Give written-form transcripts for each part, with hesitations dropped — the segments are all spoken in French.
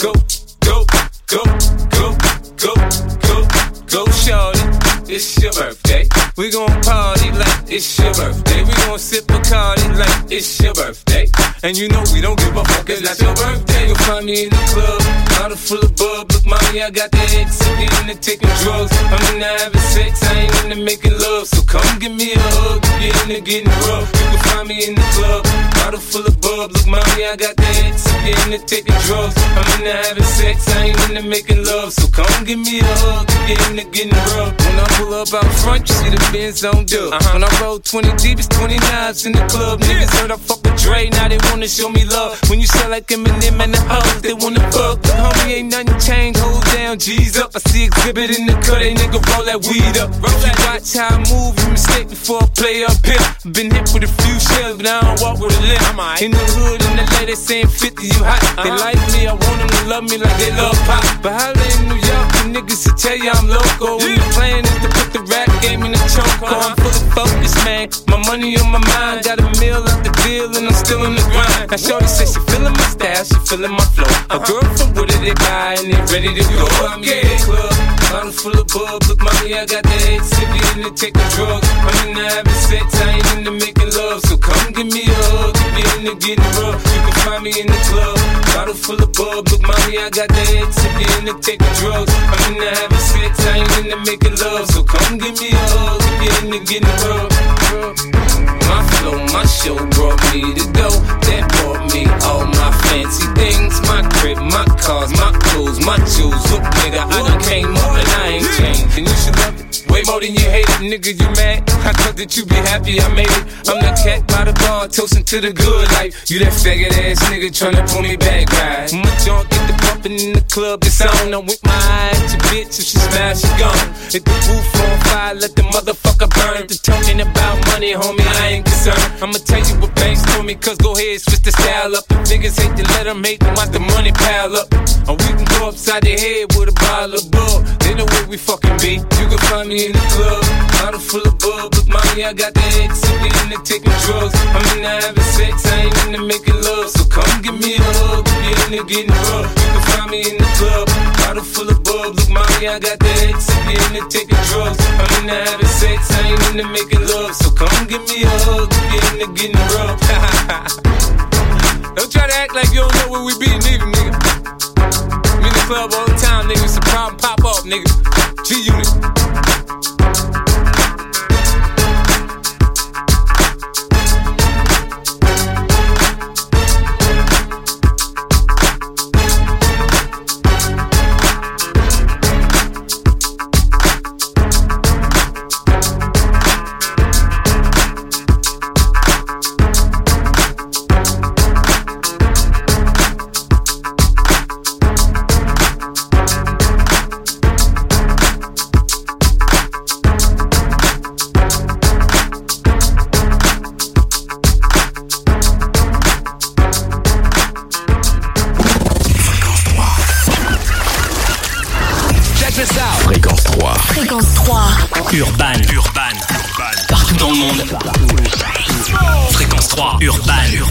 go, go, go, go, go, go, go, shorty. It's your birthday. We gon' party like it's your birthday. We gon' sip Bacardi like it's your birthday. And you know we don't give a fuck, it's not your birthday. You'll find me in the club, bottle full of bub. Look, mommy, I got the X, I'm into taking drugs. I'm into having sex, I ain't into making love. So come give me a hug, if you're into getting rough. You can find me in the club, bottle full of bub. Look, mommy, I got the X, I'm into taking drugs. I'm into having sex, I ain't into making love. So come give me a hug, if you're into getting rough. When I pull up out front, you see the Benz on dub. When I roll 20 deep, it's 29s in the club. Niggas heard I fuck with Dre, now they wanna show me love. When you sell like Eminem and the hoes, they wanna fuck. Homie, ain't nothing changed, hold down, G's up. I see exhibit in the cut, they nigga roll that weed up. If you watch how I move, you mistake before I play up here. Been hit with a few shells, but I don't walk with a limp. In the hood, in the lady saying 50, you hot. They like me, I want them to love me like they love pop. But holla in New York, the niggas will tell you I'm loco. And the plan is to put the rap game in the choke. I'm fully focused, man. My money on my mind, got a meal out the deal, and I'm still in the grind. Now shorty says she feeling my style, she feeling my flow. A girl from Wooded, they buy and they ready to go. I'm in the club, bottle full of bub. Look, mommy, I got the X, if you into taking drugs. I'm into having sex, I ain't into making love. So come give me a hug, if you into getting rough. You can find me in the club, bottle full of bub. Look, mommy, I got the X, if you into taking drugs. I'm into having sex, I ain't into making love. So come give me a hug, if you into getting rough. My flow, my show brought me to go. That brought me all my fancy things. My crib, my cars, my clothes, my jewels. Look, nigga, I done came up and I ain't changed. And you should love it way more than you hate it. Nigga, you mad? I thought that you be happy I made it. I'm the cat by the bar, toasting to the good life. You that faggot ass nigga tryna pull me back, right? My junk get the bumpin' in the club, it's on. I'm with my eye at your bitch, if she smash, she gone. Hit the roof on fire, let the motherfucker burn. The talking about money, homie, I ain't concerned. I'ma tell you what banks told me, cause go ahead, switch the style up. If niggas hate to let them hate them, watch the money pile up. Or we can go upside their head with a bottle of bug. They know where we fucking be. You can find me in the club, bottle full of bub. Look, mommy, I got the X, if you into taking drugs. I'm into having sex, I ain't into making love. So come give me a hug, if you into getting rough. You can find me in the club, bottle full of bub. Look, mommy, I got the X, if you into taking drugs. I'm into having sex, I ain't into making love. So come give me a hug, if you into getting rough. Don't try to act like you don't know where we be, neither, nigga. I'm in the club all the time, nigga. It's a problem, pop off, nigga. G-Unit. Urban. Partout dans le monde. Fréquence 3. Urban.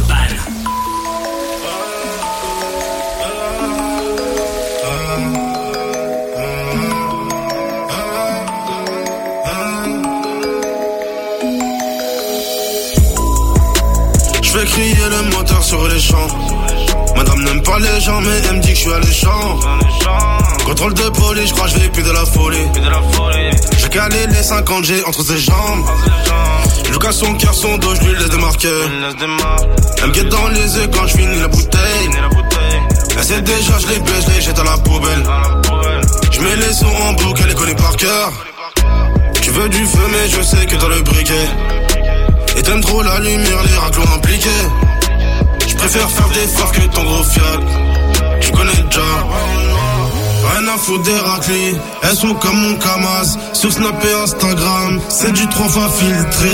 Je fais crier le moteur sur les champs. Madame n'aime pas les gens, mais elle me dit que je suis alléchant. Contrôle de police, je crois que je vais plus de la folie. J'ai calé les 50 G entre ses jambes. Je lui casse son cœur, son dos, je lui laisse des marqueurs. Elle me guette dans les yeux quand je finis la bouteille. Elle sait déjà, je les baisse, je les jette à la poubelle. Je mets les sons en boucle, elle les connaît par cœur. Tu veux du feu, mais je sais que t'as le briquet. Et t'aimes trop la lumière, les raclos impliqués. Je préfère faire des phares que ton gros fiac. Tu connais déjà. Rien à foutre des raclis, elles sont comme mon Kamaz. Sur Snap et Instagram, c'est du 3 fois filtré.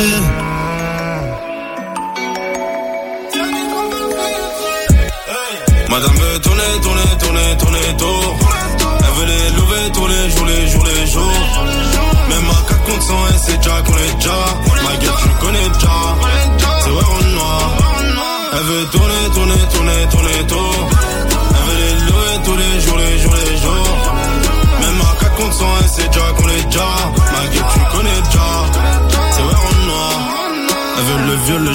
Madame veut tourner tour. Elle veut les lever tous les jours. Même à 4 contre 100, elle sait déjà qu'on est déjà. Ma gueule tu connais déjà, c'est vrai en noir. Elle veut tourner tour. Elle veut les lever tous les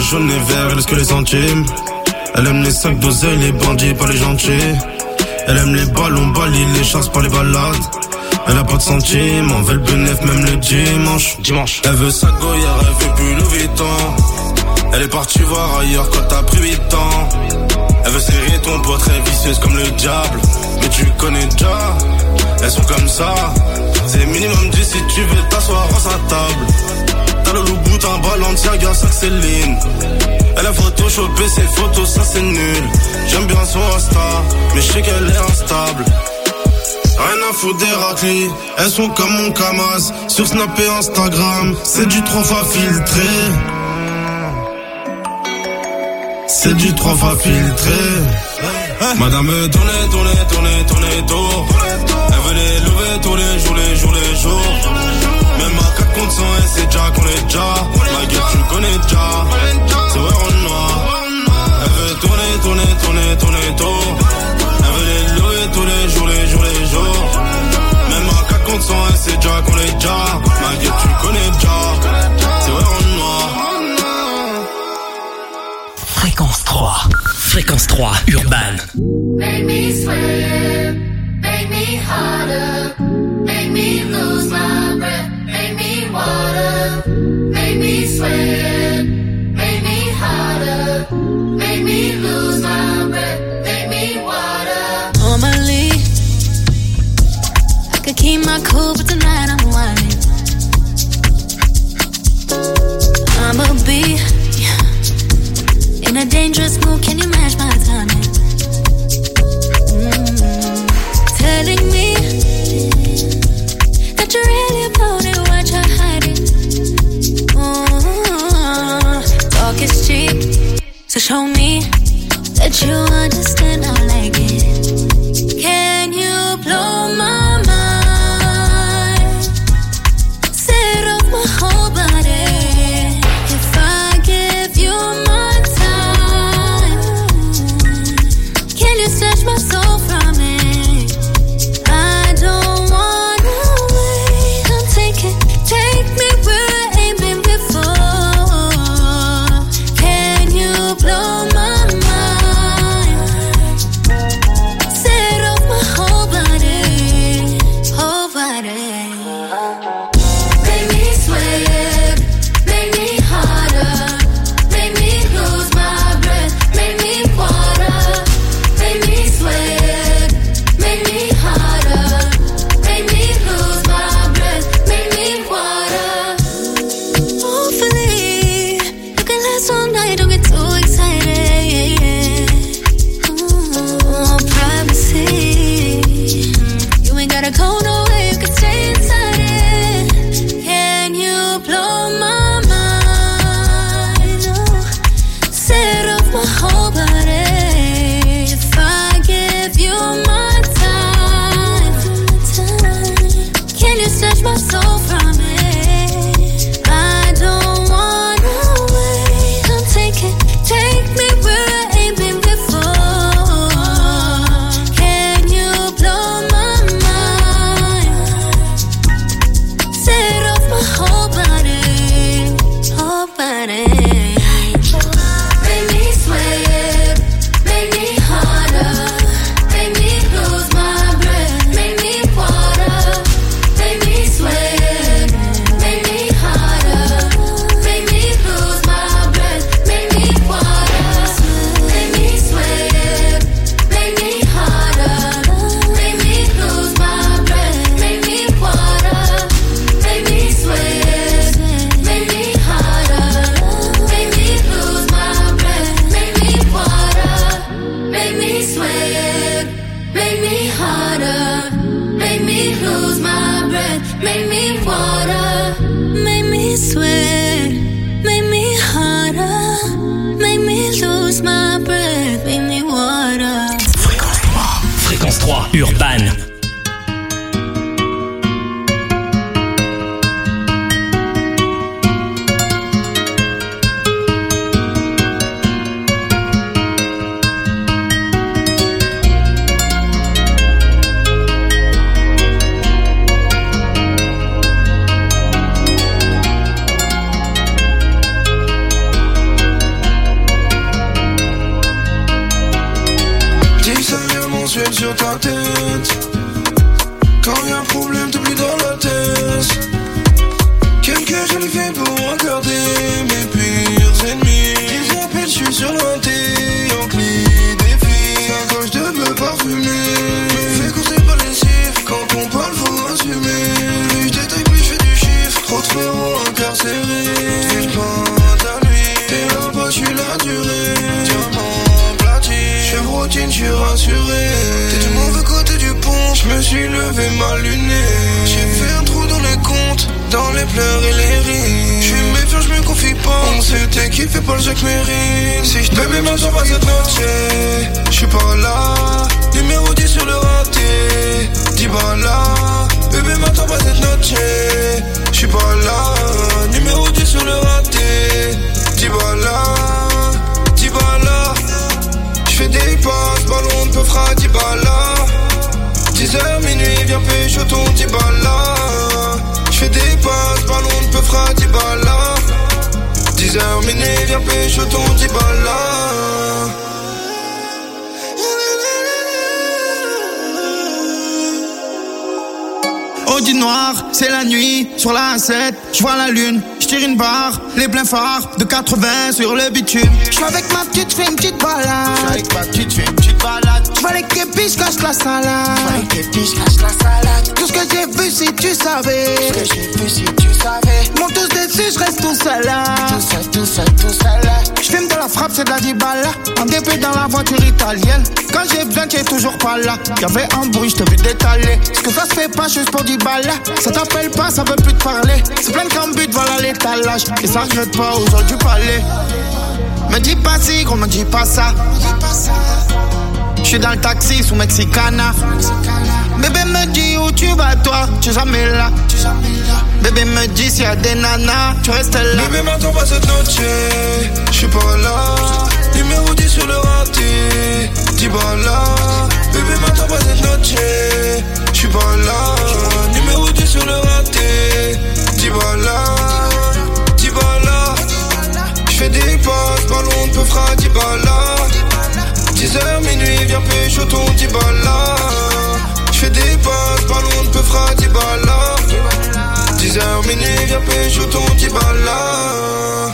jaune et vert, elle laisse que les centimes. Elle aime les sacs d'oseille, les bandits, pas les gentils. Elle aime les ballons, balis, les chasses, pas les balades. Elle a pas de centimes, on veut le bénéf même le dimanche. Elle veut sa goyard, elle veut plus Louis Vuitton. Elle est partie voir ailleurs quand t'as pris 8 ans. Elle veut serrer ton poids, très vicieuse comme le diable. Mais tu connais déjà, elles sont comme ça. C'est minimum 10 si tu veux t'asseoir à sa table. T'as le loup bout, un ballon de Tiaga, ça que c'est Céline. Elle a photoshopé ses photos, ça c'est nul. J'aime bien son Insta, mais je sais qu'elle est instable. Rien à foutre des raclis, elles sont comme mon Kamaz. Sur Snap et Instagram, c'est du 3 fois filtré. C'est du 3 fois filtré. Madame veut tourner tour. Elle veut les lever tous les jours. Même à 4 contre 100, elle sait déjà qu'on est déjà. Ma gueule tu connais déjà. C'est vrai en noir. Elle veut tourner tour. Elle veut les lever tous les jours. Même à 4 contre 100, elle sait déjà qu'on est déjà. Ma gueule tu connais déjà. C'est vrai en noir. Fréquence 3. Fréquence 3, Urban. Make me sweat, make me harder, make me lose my breath, make me water, make me sweat, make me harder, make me lose my breath, make me water. Normally, I could keep my cool, but tonight I'm whining. I'ma be in a dangerous mood, can you match my timing? Telling me that you're really about it, what you're hiding. Talk is cheap, so show me that you understand, I like it. Can you blow my mind? Set off my whole body. If I give you my time, can you snatch my soul from me? I don't wanna wait. Come take me where I ain't been before. Can you blow my mind? Set off my whole body, whole body. Make me sweat, make me harder, make me lose my breath, make me water, make me sweat, make me harder, make me lose my breath, make me water. Hopefully, you can last all night, don't get too excited. Privacy, you ain't gotta go nowhere, you can stay inside it. Can you blow my mind? Set off my whole body. If I give you my time, can you snatch my soul from me? I don't wanna wait. Come take me where I ain't been before. Can you blow my mind? Set off my whole body, whole body. Make me sweat, make me harder, make me lose my breath, make me water, make me sweat, make me harder, make me lose my breath, make me water, make me sweat, make me harder, make me lose my breath, make me water, make me sweat, make me harder, make me lose my breath, make me water, make me sweat, make me harder, make me lose my breath, make me water. Make me sweat, make me harder, make me lose my breath, make me water. Fréquence 3, Urban. j'appelle sur ta tête. Quand y'a un problème, t'es plus dans la tête. Quelques jolies filles pour regarder mes pires ennemis. Ils appellent, j'suis sur l'inté, Yankee, des filles. Sa gauche de bleu parfumé me fait courser par les chiffres. Quand on parle, faut assumer. Plus j'détaille, plus j'fais du chiffre. Trop de frérots incarcérés. J'ville pas à lui. T'es là-bas, j'suis la durée. Diamant platine, j'suis routine, j'suis rassuré. T'es du mauvais côté du pont, j'me suis levé mal luné. J'ai fait un trou dans les comptes, dans les pleurs et les rires. J'suis méfiant, j'me confie pas. On s'était kiffé par le Jacques Mérine. Si j'bébé m'entends pas cette noche, j'suis pas là. Numéro 10 sur le raté, 10 balles là. Bébé m'entends pas cette noche, j'suis pas là. Numéro 10 sur le raté, 10 balles là. 10 balles là. J'fais des passes, ballon de peu fera 10 balles là. 10h minuit, viens pécho ton 10 balles là. J'fais des passes, ballon de peu fera 10 balles là. 10h minuit, viens pécho ton 10 balles là. Audi noir, c'est la nuit, sur la 7, j'vois la lune, j'tire une barre, les pleins phares de 80 sur le bitume. J'suis avec ma petite, j'fais une petite balade. J'suis avec ma petite, j'fais une petite balade. J'vois les képis, j'cache la salade. J'vois les képis, j'cache la salade. Tout ce que j'ai vu si tu savais. Tout ce que j'ai vu si tu savais. Monte tous dessus, j'reste tout seul là. Tout seul là. J'fume de la frappe, c'est de la 10 balles. En DP dans la voiture italienne. Quand j'ai besoin, t'es toujours pas là. Y'avait un bruit, j't'ai vu détaler. Ce que ça se fait pas juste pour 10 balles. Ça t'appelle pas, ça veut plus te parler. C'est plein de cambutes, voilà l'étalage. Et ça regrette pas aux autres du palais. Me dis pas si, gros, me dis pas ça. J'suis dans le taxi sous Mexicana. Bébé me dit où tu vas toi, tu es jamais là. Bébé me dit s'il y a des nanas, tu restes là. Bébé m'attends pas cette noche, j'suis pas là. Numéro 10 sur le raté, 10 balles là. Bébé m'attends pas cette noche, j'suis pas là. Numéro 10 sur le raté, 10 balles là. 10 balles là. J'fais des passes, ballon de peu fera 10 balles là. 10h minuit, viens pécho ton 10 balles là. J'fais des passes, ballon de peu fera 10 balles là. 10h minuit, viens pécho ton 10 balles là.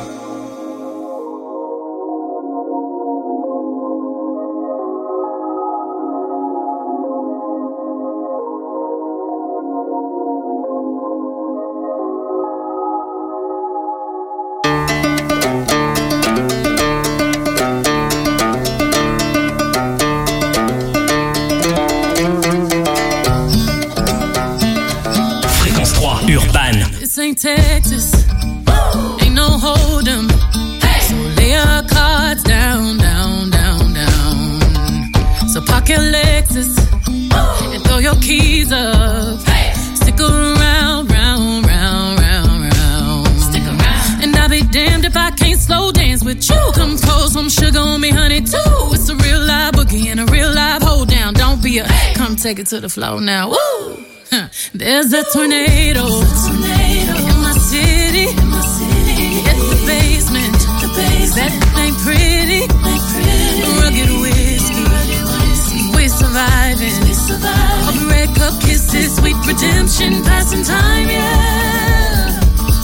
Texas, ain't no hold 'em. Hey. So lay your cards down, down, down, down. So park your Lexus and throw your keys up. Hey. Stick around, round, round, round, round. Stick around. And I'll be damned if I can't slow dance with you. Come pour some sugar on me, honey, too. It's a real live boogie and a real live hold down. Don't be a come take it to the floor now. Woo! There's a tornado. In my city. At the basement. That ain't pretty. Rugged whiskey. We're surviving. All the red cup kisses, sweet redemption, passing time, yeah.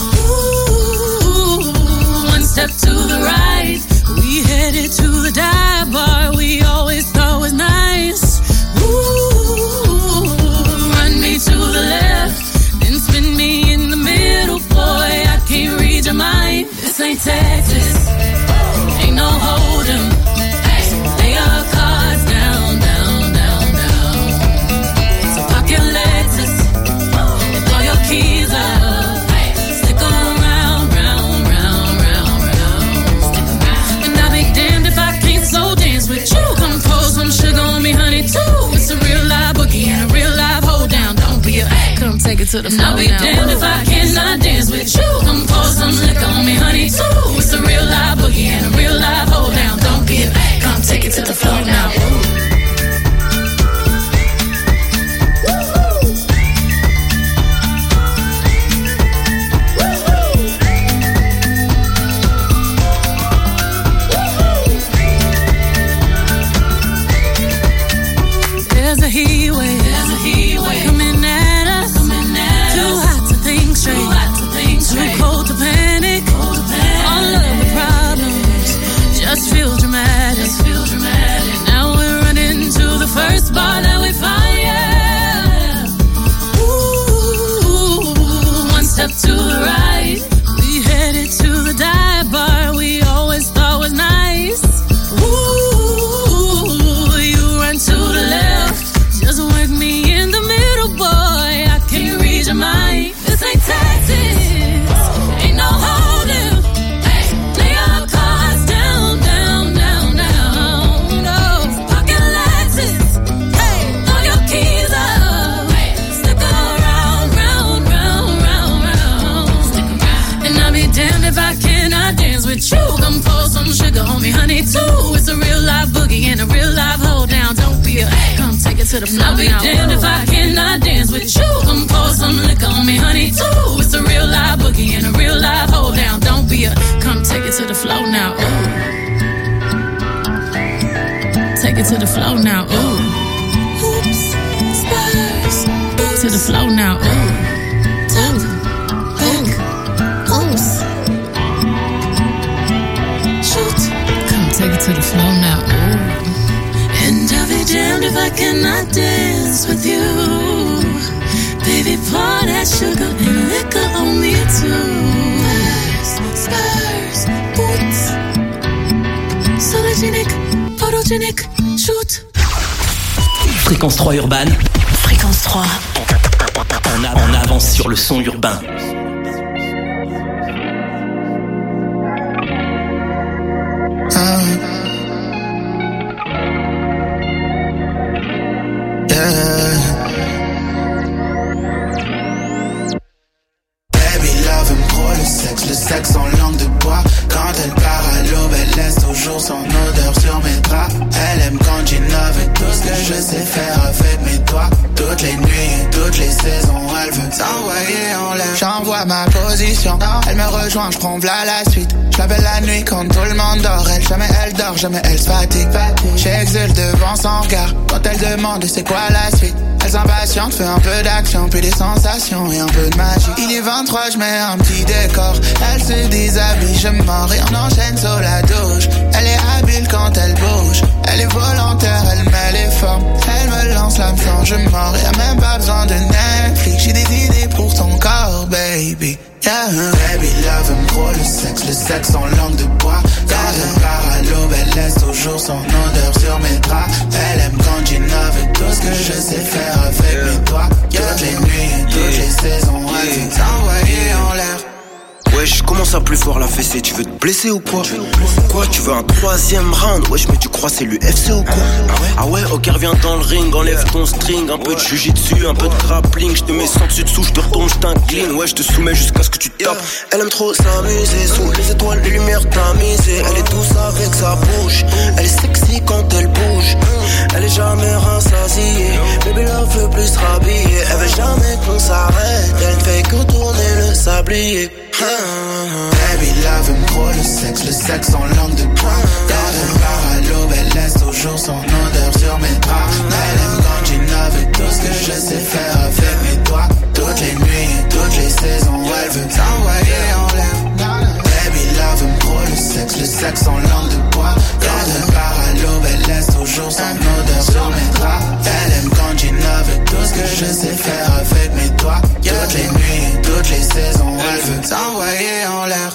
Ooh, one step to the right. We headed to the dive bar we always thought was nice. Ooh, run me to the left, then spin me in the middle, boy, I can't read your mind. This ain't Texas, ain't no hold 'em. Lay your cards down, down, down, down. So park your Lexus and throw your keys up. Stick around, round, round, round, round. And I'll be damned if I can't slow dance with you. Come pour some sugar on me, honey, too. It's a real live boogie and a real live hold down. Don't be a come take it to the floor. I'll be damned if I cannot dance with you. Come pour some liquor on me, honey, too. It's a real live boogie and a real live hold down. Don't be a come take it to the floor now. There's a heat wave. Coming at us. Too hot to think straight. Too cold to panic. All of the problems just feel dramatic. Now we're running to the first bar that we find. Yeah. Ooh, one step to the right. We headed to the dive bar we always thought was nice. Ooh, you run to the left. Just work me in the middle, boy. I can't read your mind. This ain't Texas. Ain't no holding. Hey, lay your cards down, down, down, down. No, pocket Lexus. Hey, throw your keys up. Hey, stick around, round, round, round, round. Stick around. And I'll be damned if I cannot dance with you. Come pour some sugar on me, honey, too. It's a real live boogie and a real live hold down. Don't be a come take it to the floor. I'll be damned if I cannot dance with you. Come pour some liquor on me, honey, too. It's a real live boogie and a real live hold down. Don't be a come take it to the floor now. Ooh. Take it to the floor now. Ooh. Oops, spurs. To the floor now. Ooh. Tap, back, oops. Shoot. Come take it to the floor now. Ooh. And I'll be damned if I cannot dance with you. Baby, pour that sugar and liquor on me too. Spurs, boots. Sologenic, photogenic, shoot. Fréquence 3 urbaine. Fréquence 3. On avance sur le son urbain. Le sexe en langue de bois. Quand elle part à l'aube, elle laisse toujours son odeur sur mes draps. Elle aime quand j'innove et tout ce que je sais faire avec mes doigts. Toutes les nuits et toutes les saisons, elle veut s'envoyer en l'air. J'envoie ma position, elle me rejoint, je prends v'là la suite. Je l'appelle la nuit quand tout le monde dort. Jamais elle dort, jamais elle se fatigue. J'exulte devant son regard quand elle demande c'est quoi la suite. Elle s'impatiente, fait un peu d'action, puis des sensations et un peu de magie. Il est 23, je mets un petit décor. Elle se déshabille, je mords et on enchaîne sur la douche. Elle est habile quand elle bouge. Elle est volontaire, elle met les formes. Elle me lance l'hameçon, je mords. Y'a même pas besoin de Netflix. J'ai des idées pour ton corps, baby. Yeah. Baby love aime trop le sexe en langue de bois. Quand elle part à l'aube, elle laisse toujours son odeur sur mes draps. Elle aime quand j'innove et tout ce que je sais faire avec mes doigts. Toutes les nuits et toutes les saisons, elle veut t'envoyer en l'air. Wesh, commence à plus fort la fessée, tu veux te blesser ou quoi? Quoi, tu veux un 3e round? Wesh, mais tu crois c'est l'UFC ou quoi? Ah ouais, ok, reviens dans le ring, enlève ton string. Un peu de jujitsu, un peu de grappling. Je te mets sans dessus dessous, je te retourne, je t'incline. Ouais, je te soumets jusqu'à ce que tu tapes. Elle aime trop s'amuser, sous les étoiles, les lumières tamisées. Elle est douce avec sa bouche, elle est sexy quand elle bouge. Elle est jamais rassasiée, bébé la veut plus se rhabiller. Elle veut jamais qu'on s'arrête, elle ne fait que tourner le sablier. Baby love aime trop le sexe en langue de bois. Quand elle part à l'aube, elle laisse toujours son odeur sur mes draps. Elle aime quand j'innove et tout ce que je sais faire avec mes doigts. Toutes les nuits et toutes les saisons, elle veut t'envoyer en l'air. Baby love aime trop le sexe en langue de bois. Quand elle part à l'aube, elle laisse toujours son odeur sur mes draps. Elle aime quand j'innove et tout ce que je sais faire avec mes doigts. Toutes les nuits et toutes les saisons, elle veut t'envoyer en l'air.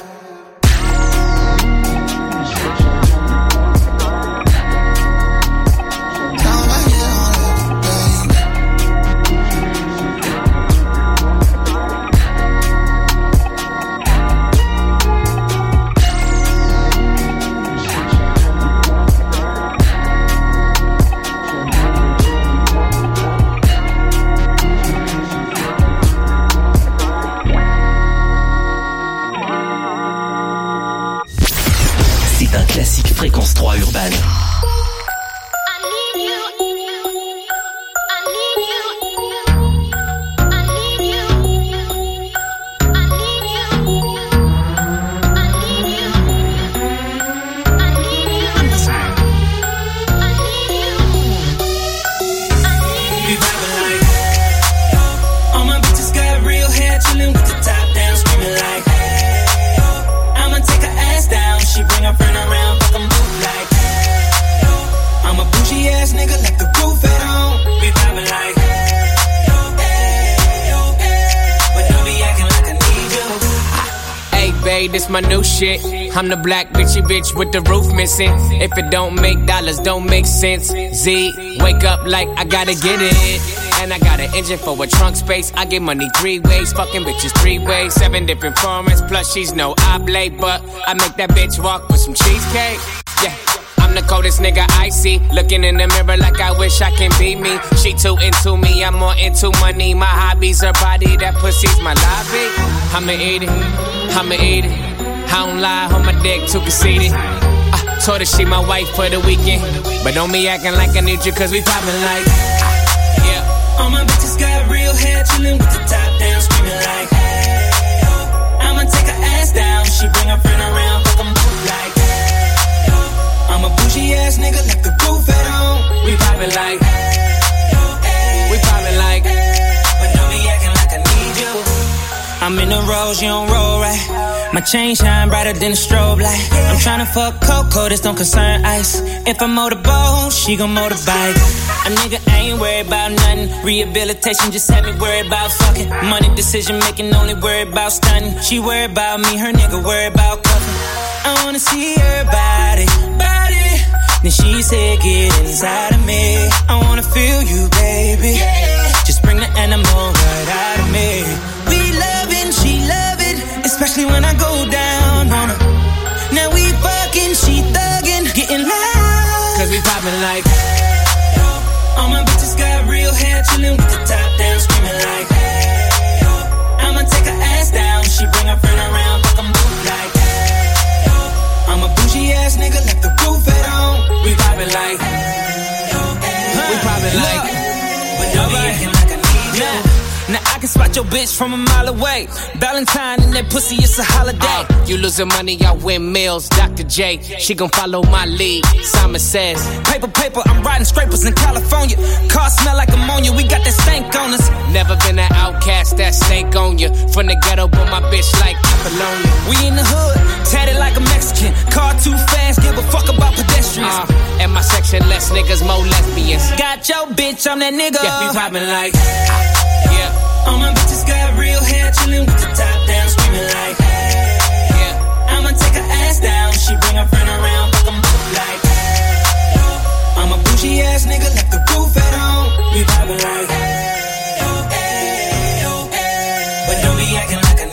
this my new shit. I'm the black bitchy bitch with the roof missing. If it don't make dollars, don't make sense. Z, wake up like I gotta get it. And I got an engine for a trunk space. I get money 3 ways, fucking bitches 3 ways. 7 different formats, plus she's no oblate. But I make that bitch walk with some cheesecake. Yeah, I'm the coldest nigga I see. Looking in the mirror like I wish I can be me. She too into me, I'm more into money. My hobbies, her body, that pussy's my lobby. I'ma eat it, I'ma eat it. I don't lie, on my dick, too conceited. I told her she my wife for the weekend. But don't be acting like I need you, cause we poppin' like. Yeah. All my bitches got real hair, chillin' with the top down, screaming like, hey, oh. I'ma take her ass down, she bring her friend around, fuck 'em both like, hey, oh. I'm a bougie ass nigga, left the roof at home. We poppin' like, hey, oh, hey, we poppin' like, hey, but don't be acting like I need you. I'm in the rose, you don't roll right. My chain shine brighter than a strobe light. I'm tryna fuck Coco, this don't concern ice. If I motorboat, she gon' motorbike. A nigga ain't worried about nothing. Rehabilitation just had me worried about fucking. Money decision making, only worried about stunning. She worried about me, her nigga worried about cuffing. I wanna see her body. Then she said, get inside of me. I wanna feel you, baby. Just bring the animal right out of me. We lovin', she love it, especially when I go down on her. Now we fucking, she thuggin', getting loud. Cause we poppin' like, all my bitches got real hair, chillin' with the top down, screaming like, hey, oh. I'ma take her ass down, she bring her friend around, fuck 'em both like, hey, oh. I'm a bougie ass nigga, left the roof at home. We poppin' like, we poppin' like, but don't be acting like I need you. Now I can spot your bitch from a mile away. Valentine and that pussy, it's a holiday. You losing money, I win meals. Dr. J, she gon' follow my lead. Simon says, paper, I'm riding scrapers in California. Car smell like ammonia, we got that stank on us. Never been an outcast, that stank on you. From the ghetto, but my bitch like Apollonia. We in the hood, tatted like a Mexican. Car too fast, give a fuck about pedestrians. And my section, less niggas, more lesbians. Got your bitch, I'm that nigga. Yeah, we poppin' like, yeah. All my bitches got real hair, chillin' with the top down, screaming like, hey, yeah. I'ma take her ass down, she bring her friend around, fuck 'em both like, hey, oh. I'm a bougie ass nigga, left the roof at home. We poppin' like, hey, oh, hey, oh, hey, but don't be acting like I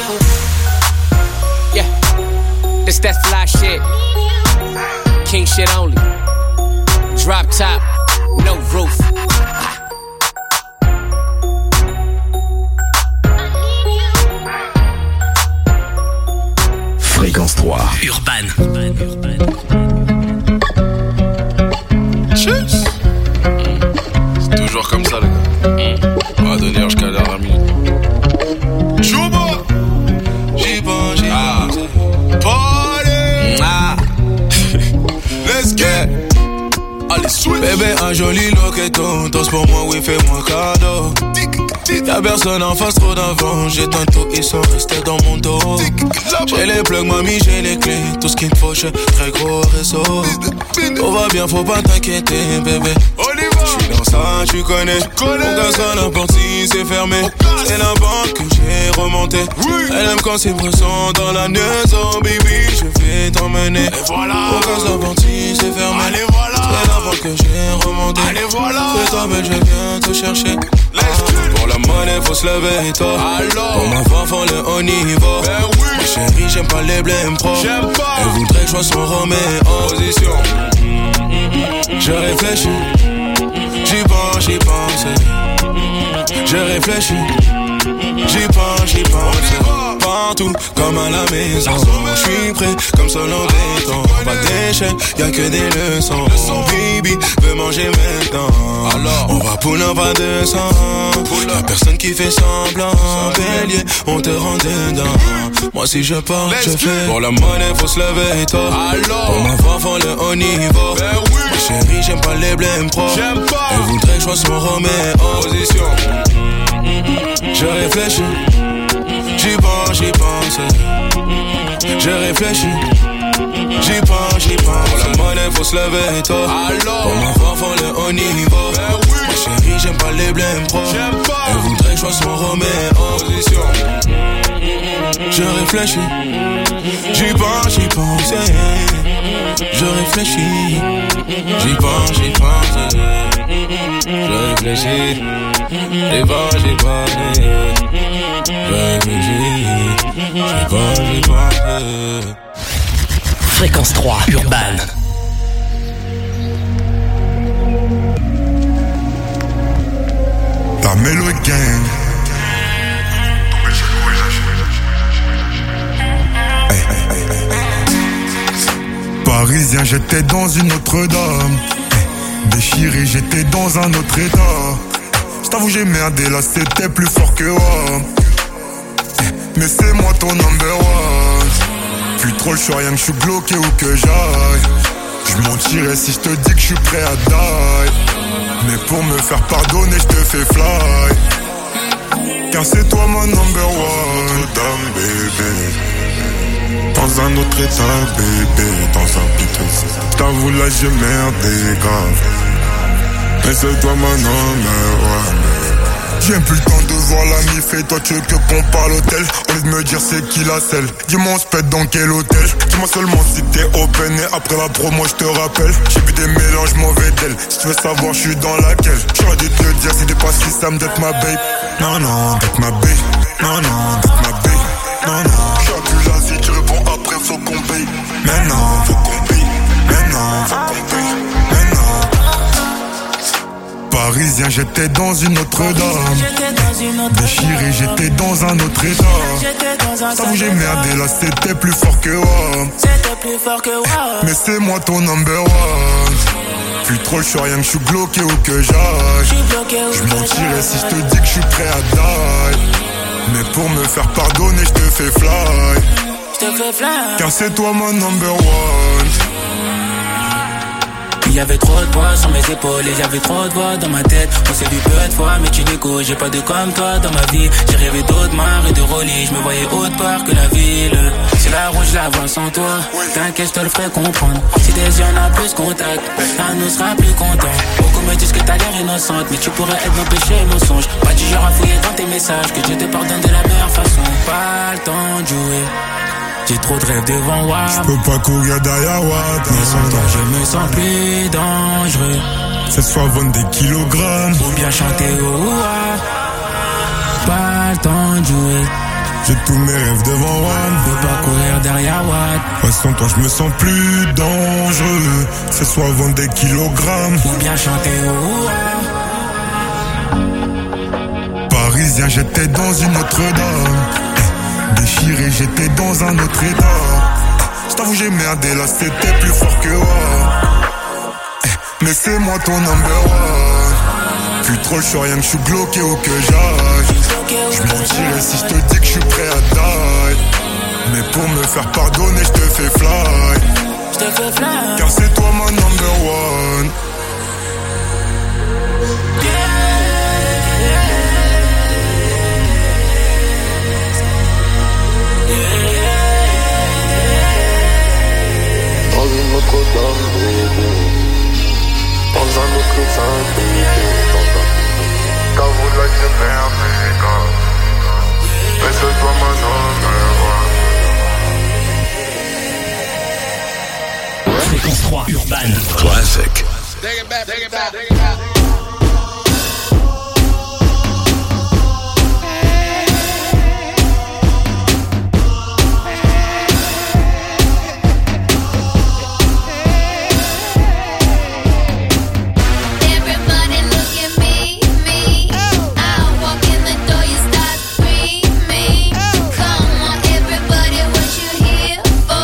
need you. Yeah, this that fly shit, king shit only. Drop top, no roof. Fréquence 3 Urban. Cheers. C'est toujours comme ça, les gars. On va donner jusqu'à la minute. Chouba. J'y pense, Party. Let's get. Allez, switch. Bébé, un joli loqueton. Tous pour moi, oui, fais-moi cadeau. Y'a personne en face, trop d'avant. J'éteins tout, ils sont restés dans mon dos. J'ai les plugs, mamie, j'ai les clés. Tout ce qu'il te faut, j'ai très gros réseau. Tout va bien, faut pas t'inquiéter, bébé. J'suis dans ça, tu connais. Mon gaz à la porte, si c'est fermé. C'est la banque que j'ai remontée. Elle aime quand c'est pressant dans la maison, baby. Je vais t'emmener. Mon gaz à la porte, si c'est fermé. C'est la banque que j'ai remontée. Fais-toi belle, je viens te chercher. Pour la monnaie, faut se lever tôt. Pour ma femme, faut le haut niveau. Ma chérie, j'aime pas les blèmes pro. Elle voudrait que je sois son Roméo. Position. Je réfléchis. J'y pense. Je réfléchis. J'y pense. Partout, comme à la maison. J'suis prêt, comme seul en béton. Pas d'échec, y'a que des leçons. Baby, veux manger maintenant. Alors, on va pull up à 200. Y'a personne qui fait semblant. Bélier, on te rend dedans. Moi si je pars, je fais. Pour la monnaie, faut se lever tôt. Pour ma femme, faut le haut niveau. Ma chérie, j'aime pas les blèmes pro. Elle voudrait que je sois son Roméo. Position. Je réfléchis. J'y pense. Je réfléchis. J'y pense. Pour la monnaie, faut se lever tôt. Pour ma femme, faut le haut niveau. Ma chérie, j'aime pas les blèmes pro. Elle voudrait que je sois son Roméo. Je réfléchis. réfléchis. J'y pense, j'y pense. Je réfléchis. J'y pense, j'y pense. Je réfléchis. J'y pense, j'y pense. Je réfléchis. J'y pense, j'y pense. Fréquence 3, Urban. La Mellow Gang. Parisien, j'étais dans une autre dame. Déchiré, j'étais dans un autre état. J't'avoue, j'ai merdé, là c'était plus fort que moi. Mais c'est moi ton number one. Puis trop le choix, rien que je suis bloqué où que j'aille. J'mentirais si j'te dis que je suis prêt à die. Mais pour me faire pardonner, j'te fais fly. Car c'est toi ma number one. Dame bébé. Dans un autre état, bébé, dans un piteux. J't'avoue là j'ai merdé grave. Mais c'est toi ma number one. J'ai plus le temps de voir la mif et toi tu veux que qu'on parle hôtel. Au lieu de me dire c'est qui la selle. Dis-moi on se pète dans quel hôtel. Dis-moi seulement si t'es open et après la promo je te rappelle. J'ai vu des mélanges mauvais d'elle. Si tu veux savoir je suis dans laquelle. J'aurais dû te le dire si t'es pas si Sam d'être ma babe. Non non d'être ma babe. Non non d'être ma babe. Non non. J'suis plus là si tu réponds après faut qu'on paye. Maintenant faut qu'on paye. Maintenant faut qu'on paye. Maintenant. Parisien, j'étais dans une autre dame. Déchiré, j'étais dans un autre état. T'avoue, j'ai merdé, là c'était plus fort que moi. Mais c'est moi ton number one. Plus trop le choix, rien que je suis bloqué où que j'aille. J'mentirais si je te dis que je suis prêt à die. Mais pour me faire pardonner, je te fais fly. Car c'est toi mon number one. Il y avait trop de poids sur mes épaules et j'avais trop de voix dans ma tête. On s'est vu peu de fois mais tu déco. J'ai pas de comme toi dans ma vie. J'ai rêvé d'autres mares et de rollis. Je me voyais autre part que la ville. C'est la rouge, la vois sans toi. T'inquiète, je te le ferai comprendre. Si tes yeux en a plus contact, un nous sera plus content. Beaucoup me disent que t'as l'air innocente, mais tu pourrais être mon péché et mon songe. Pas du genre à fouiller dans tes messages, que Dieu te pardonne de la meilleure façon. Pas le temps de jouer. J'ai trop de rêves devant moi. J'peux pas courir derrière Watt. Mais sans toi je me sens plus dangereux. C'est soit vendre des kilogrammes ou bien chanter au pas le temps de jouer. J'ai tous mes rêves devant Watt. J'peux pas courir derrière Watt. Ouais, sans toi je me sens plus dangereux. C'est soit vendre des kilogrammes ou bien chanter au Parisien, j'étais dans une autre dame. Déchiré, j'étais dans un autre état. J't'avoue j'ai merdé, là c'était plus fort que moi. Mais c'est moi ton number one. Plus trop le choix, rien que je suis bloqué où que j'aille. J'mentirais si je te dis que je suis prêt à die. Mais pour me faire pardonner, je te fais fly. Car c'est toi mon number one. Dans une autre dame, bébé. Dans un autre sein, bébé. T'avoue là j'ai merdé, gars. Mais c'est toi mon number one. Fréquence 3, Urban. Classic. Take it back, take it back, take it back.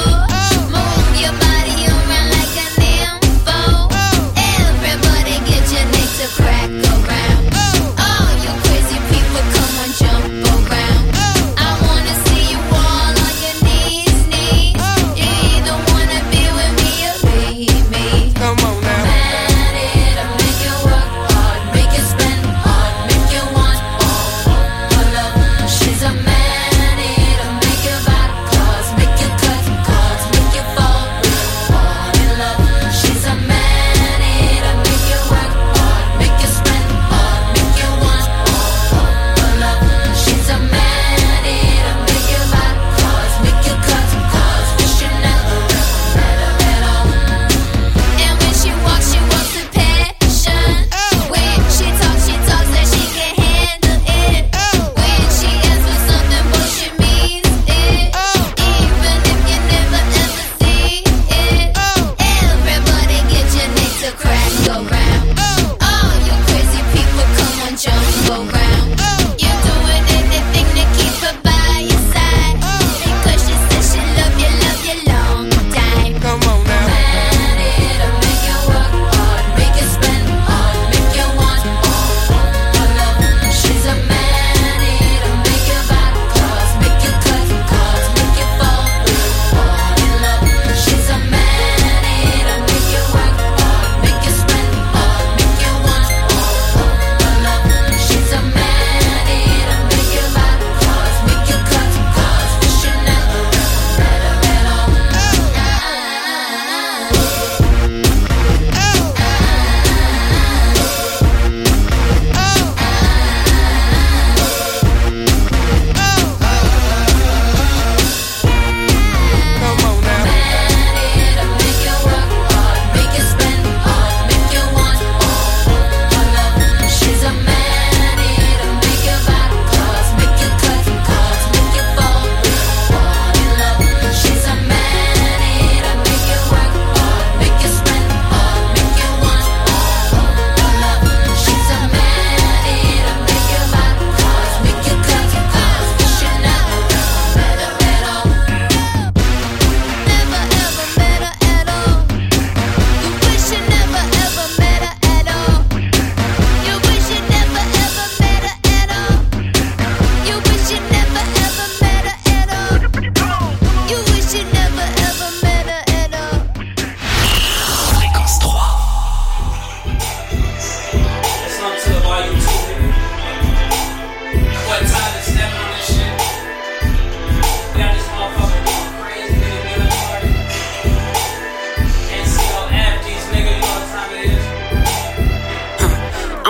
Get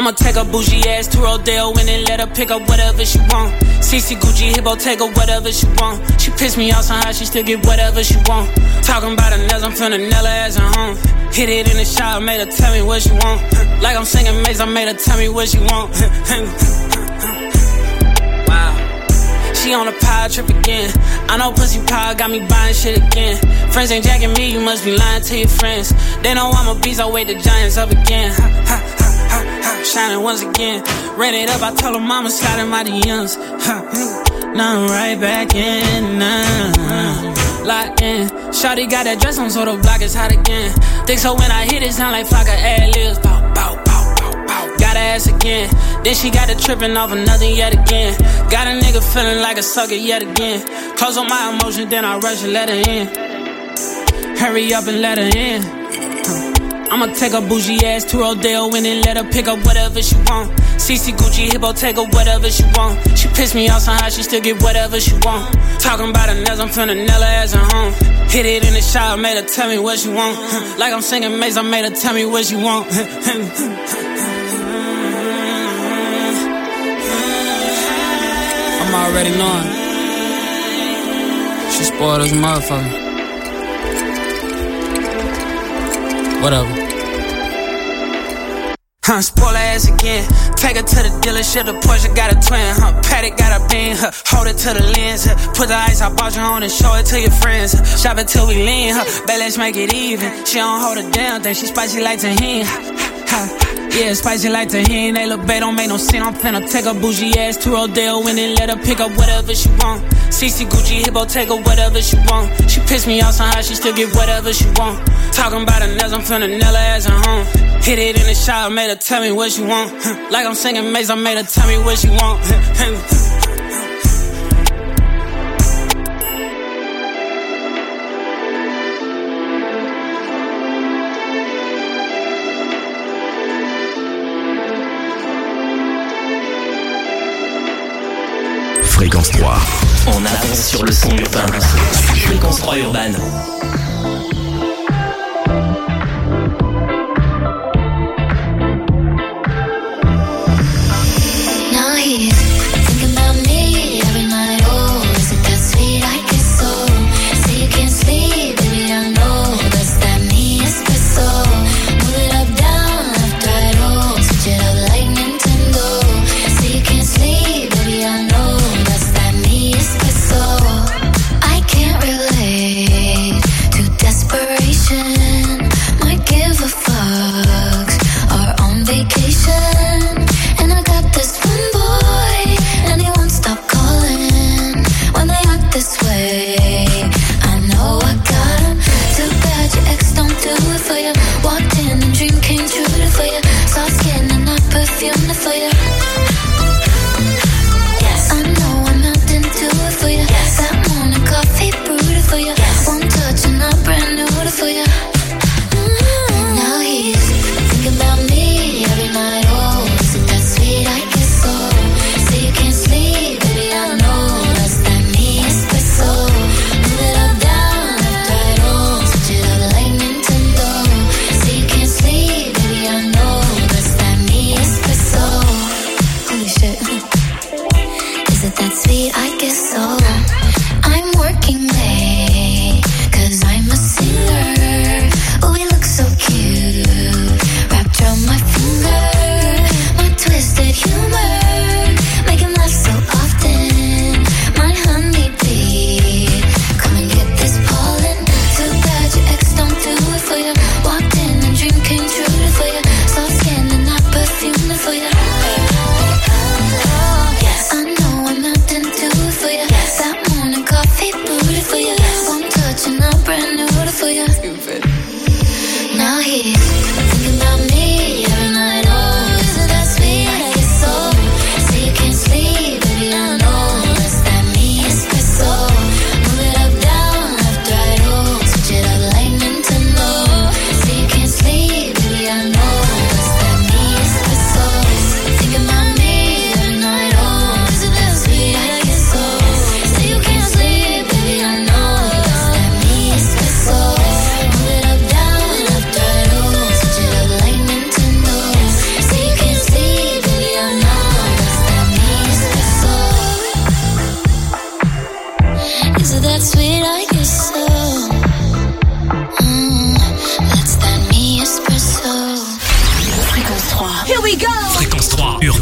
I'ma take a bougie ass to Rodeo and then let her pick up whatever she want. CC Gucci Hippo, take her whatever she want. She pissed me off somehow, she still get whatever she want. Talking about her nails, I'm feeling Nella as a home. Hit it in the shower, made her tell me what she want. Like I'm singing Maze, I made her tell me what she want. Wow. She on a power trip again. I know pussy power got me buying shit again. Friends ain't jacking me, you must be lying to your friends. They know I'm a beast, I wake the giants up again. Shining once again. Ran it up, I told her mama slide in my DMs. Now I'm right back in. Locked in. Shawty got that dress on, so the block is hot again. Think so when I hit it, sound like Flocka ad-libs. Bow, bow, bow, bow, bow. Got her ass again. Then she got it tripping off of nothing yet again. Got a nigga feeling like a sucker yet again. Close on my emotions, then I rush and let her in. Hurry up and let her in. I'ma take a bougie ass to Rodeo and then let her pick up whatever she want. CC Gucci Hippo, take her whatever she want. She pissed me off somehow, she still get whatever she want. Talking about her nails, I'm feeling Nella as a home. Hit it in the shower, made her tell me what she want. Like I'm singing Maze, I made her tell me what she want. I'm already knowing. She spoiled as a motherfucker. Whatever. Spoil her ass again. Take her to the dealership, the Porsche got a twin. Paddock got a bean, hold it to the lens. Put the ice I bought you on and show it to your friends. Shop it till we lean, bet let's make it even. She don't hold it down, think she spicy like tahini. Yeah, spicy like tahini. They look bad, don't make no scene. I'm finna take a bougie ass to Rodeo and then let her pick up whatever she want. CC Gucci Hippo, take her whatever she want. She pissed me off somehow, she still get whatever she want. Talking about her nails, I'm feeling Nella as a home. Hit it in the shower, made her tell me what she want. Like I'm singing Maze, I made her tell me what she want. Fréquence 3. En avance sur le son urbain. Fréquence 3 urbaine.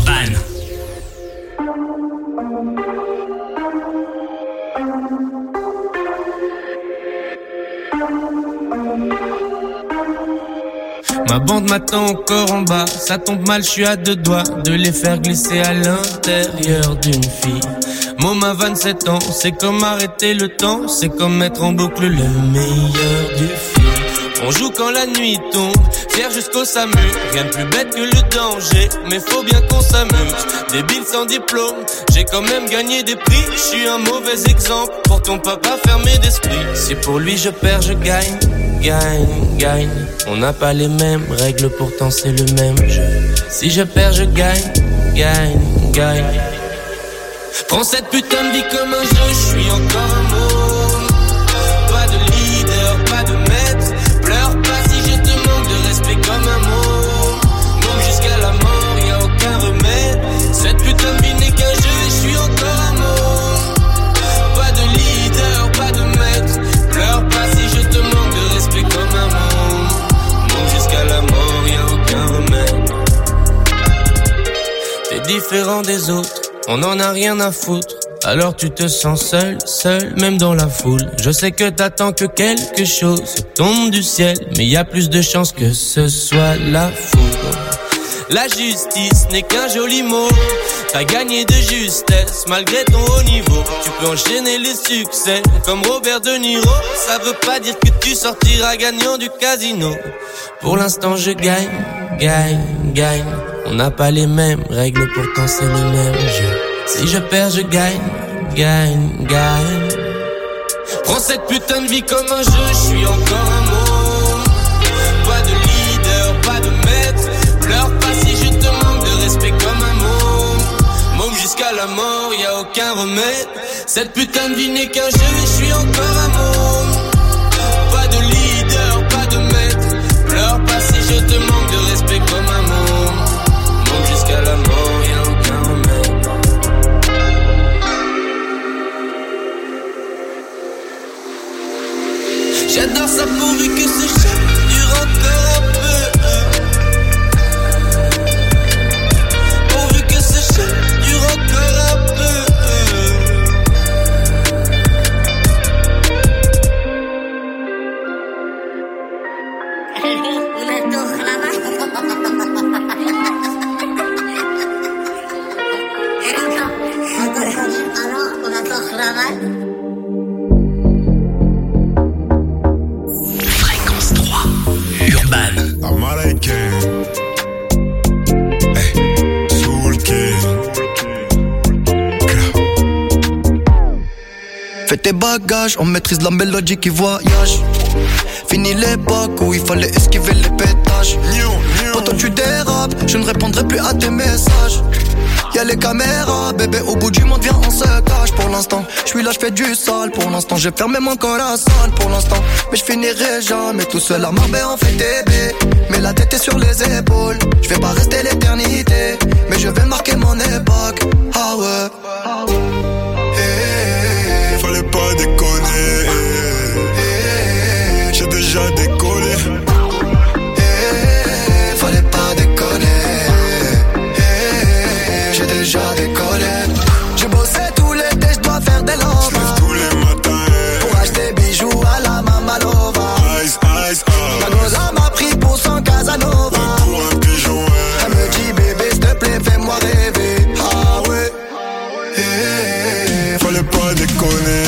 Urban. Ma bande m'attend encore en bas, ça tombe mal, je suis à deux doigts de les faire glisser à l'intérieur d'une fille. Môme à 27 ans, c'est comme arrêter le temps, c'est comme mettre en boucle le meilleur du film. On joue quand la nuit tombe, fier jusqu'au SAMU. Rien de plus bête que le danger, mais faut bien qu'on s'amuse. Débile sans diplôme, j'ai quand même gagné des prix. Je suis un mauvais exemple pour ton papa fermé d'esprit. Si pour lui je perds, je gagne. Gagne. On n'a pas les mêmes règles, pourtant c'est le même jeu. Si je perds, je gagne. Prends cette putain de vie comme un jeu, je suis encore un môme. Pas de leader, pas de maître. Pleure pas si je te manque de respect comme un môme. Môme jusqu'à la mort, y'a aucun remède. Cette putain de vie n'est qu'un jeu, je suis encore un môme. Pas de leader, pas de maître. Pleure pas si je te manque de respect comme un môme. Môme jusqu'à la mort, y'a aucun remède. T'es différent des autres, on en a rien à foutre. Alors tu te sens seul, même dans la foule. Je sais que t'attends que quelque chose tombe du ciel, mais y a plus de chances que ce soit la foudre. La justice n'est qu'un joli mot. T'as gagné de justesse malgré ton haut niveau. Tu peux enchaîner les succès comme Robert De Niro. Ça veut pas dire que tu sortiras gagnant du casino. Pour l'instant je gagne. On n'a pas les mêmes règles, pourtant c'est le même jeu. Si je perds, je gagne. Prends cette putain de vie comme un jeu, je suis encore un môme. Pas de leader, pas de maître. Pleure pas si je te manque de respect comme un môme. Môme jusqu'à la mort, y'a aucun remède. Cette putain de vie n'est qu'un jeu, je suis encore un môme. Pas de leader, pas de maître. Pleure pas si je te manque de respect comme un môme. Môme jusqu'à la mort, y'a aucun remède. J'adore ça pourvu que ce chat dure encore un peu. Pourvu que ce chat dure encore un peu. Fréquence 3, Urban. Américain. Hey, Soul King. Fais tes bagages, on maîtrise la mélodie qui voyage. Fini l'époque où il fallait esquiver les pétages. Pourtant tu dérapes, je ne répondrai plus à tes messages. Y'a les caméras, bébé, au bout du monde, viens, on se cache. Pour l'instant, je suis là, je fais du sale. Pour l'instant, j'ai fermé mon corazon. Pour l'instant, mais je finirai jamais tout seul à Marbella, on fait TB. Mais la tête est sur les épaules. Je vais pas rester l'éternité, mais je vais marquer mon époque. Ah ouais. Fallait pas déconner. J'ai déjà décollé. Fallait pas déconner. J'ai déjà décollé. J'ai bossé tout l'été, je dois faire des lovas. J'lève tous les matins pour acheter bijoux à la Mamalova. Ice, La goza m'a pris pour son Casanova. pour un pigeon, Elle me dit bébé, s'il te plaît, fais-moi rêver. Ah ouais. Fallait pas déconner.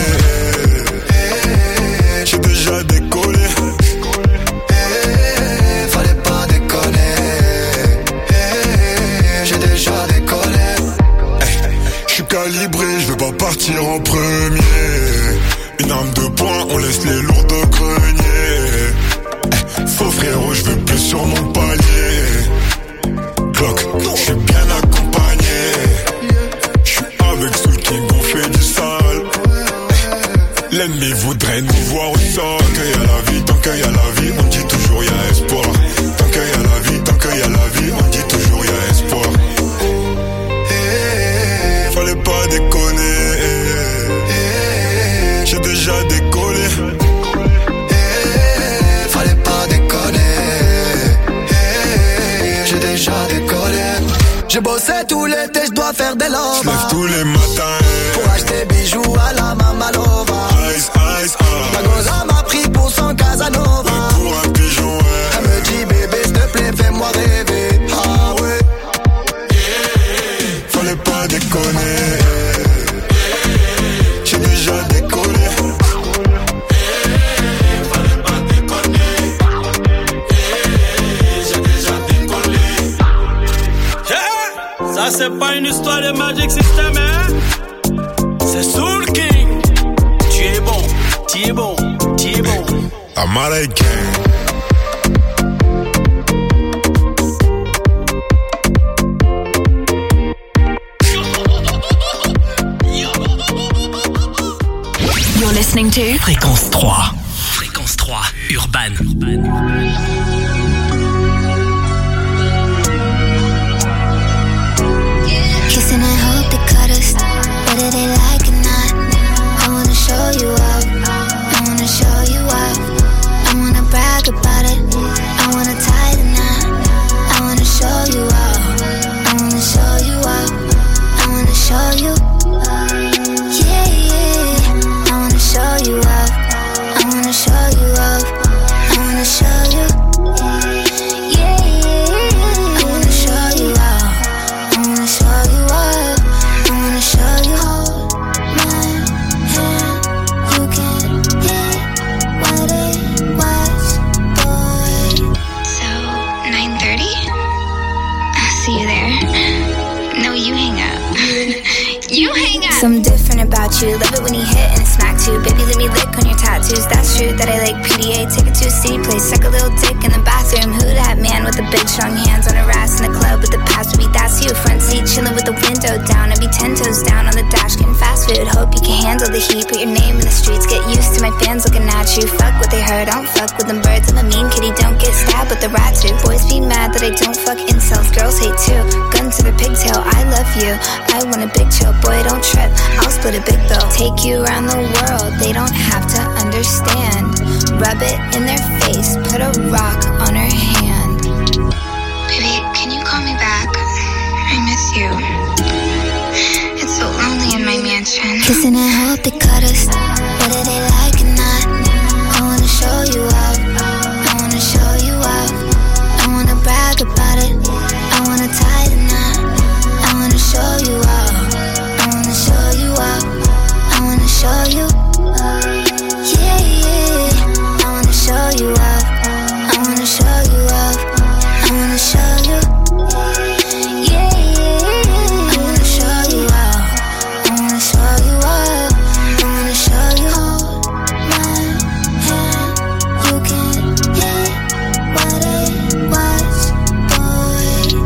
J'ai déjà décollé. Fallait pas déconner. J'ai déjà décollé. J'suis calibré, j'veux pas partir en premier. Une arme de poing, on laisse les lourds de grenier. Faux frérot, j'veux plus sur mon palier. Glock, j'suis bien accompagné. J'suis avec Soul King, on fait du sale. L'ennemi voudrait nous voir au sol. Tant qu'il y a la vie, tant qu'il y a la vie, on dit toujours y a espoir. Tant qu'il y a la vie, tant qu'il y a la vie, on dit toujours y a espoir. Fallait pas déconner. J'ai déjà décollé. J'ai bossé tout l'été, je dois faire des lovas. J'lève tous les matins pour acheter bijoux à la Mamalova. Ice, ice, Ma goza m'a pris pour son Casanova. Et pour un pigeon, elle me dit bébé s'il te plaît fais-moi rêver. Ah ouais, fallait pas déconner. J'ai déjà décollé. Fallait pas déconner. J'ai déjà décollé. Ça c'est pas une histoire de Magic System, hein. C'est Soul King. Tu es bon, tu es bon, tu es bon. Américain. You're listening to Fréquence 3. Fréquence 3, Urban. Kissing and hope they cut us, whether they like or not. I wanna show you up, I wanna show you up. I wanna brag about it, I wanna tie the knot. I wanna show you up, I wanna show you up. I wanna show you, yeah, yeah. I wanna show you up, I wanna show you up. I wanna show you, yeah, yeah. I wanna show you up, I wanna show you up. I wanna show you. Hold my hand, you can hit what it was, boy. So, 9:30? I'll see you there. No, you hang up. You hang up. Something different about you. Love it when you hit and smack too. Baby, let me lick on your tattoos. That's true that I like PDA. Take it to a city place. Suck a little dick in the bathroom. Who that man with the big strong hands on her ass in the club with the past? Maybe that's you. Front seat chilling with the window down. I'd be 10 toes down on the dash getting fast food. Hope you can handle the heat. Put your name in the streets. Get used to my fans looking at you. Fuck what they heard. I don't fuck with them birds. I'm a mean kitty. Don't get stabbed with the rat too. Boys be mad that I don't fuck incels. Girls hate too. Gun to the pigtail. I love you. I want a big chill. Boy, don't trip. I'll split a big bill. Take you around the world. They don't have to understand. Rub it in their face. Put a rock on her hand. Baby, can you call me back? I miss you. It's so lonely in my mansion. Kissing and hope they cut us, whether they like or not. I wanna show you up, I wanna show you up. I wanna brag about it, I wanna tie the knot. I wanna show you up, I wanna show you up. I wanna show you, yeah, yeah. I wanna show you up, I wanna show you up. I wanna show you, yeah, yeah. I wanna show you up, I wanna show you up. I wanna show you. Hold my hand, you can hit what it was, boy.